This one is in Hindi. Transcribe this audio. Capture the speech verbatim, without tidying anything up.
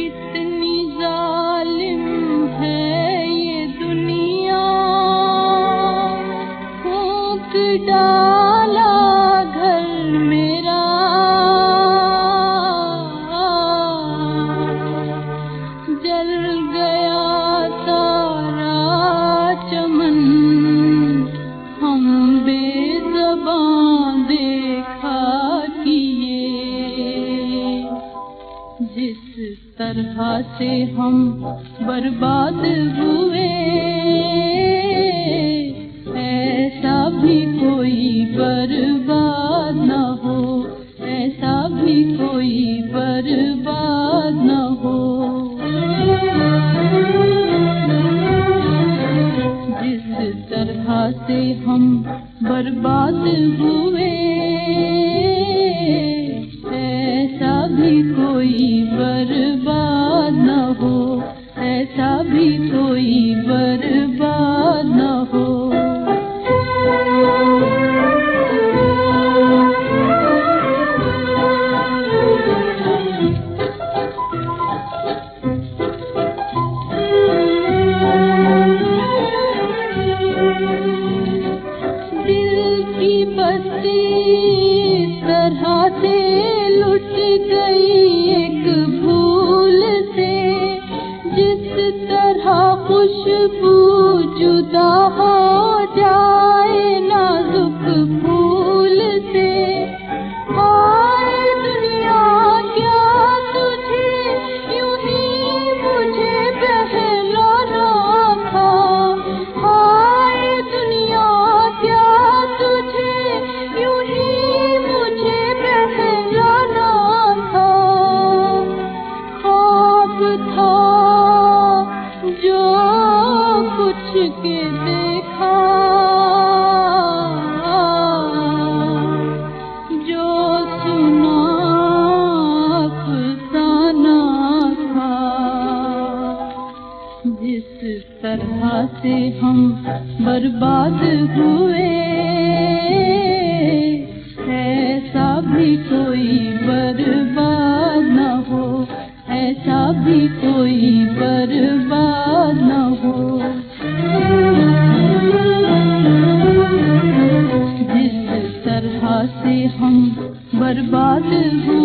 कितनी जालिम है ये दुनिया, फूंक डाला घर मेरा, जल गया सारा चमन, हम बेज़बां देखा किए। जिस तरह से हम बर्बाद हुए, ऐसा भी कोई बर्बाद न हो, ऐसा भी कोई बर्बाद न हो। जिस तरह से हम बर्बाद हुए, ऐसा भी कोई बर्बाद न हो, ऐसा भी कोई बर्बाद न हो। दिल की बस्ती तरह से लुट गई एक भूल से, जिस तरह खुशबू जुदा हो जाए नाजुक फूल से। हाय दुनिया क्या तुझे यूं ही मुझे बहलाना था, हाय दुनिया क्या तुझे यूं ही मुझे बहलाना था। ख्वाब था जो कुछ के देखा, जो सुना अफसाना था। जिस तरह से हम बर्बाद हुए, ऐसा भी कोई बर्बाद न हो, ऐसा भी कोई बर्बाद न हो। जिस तरह से हम बर्बाद हुए,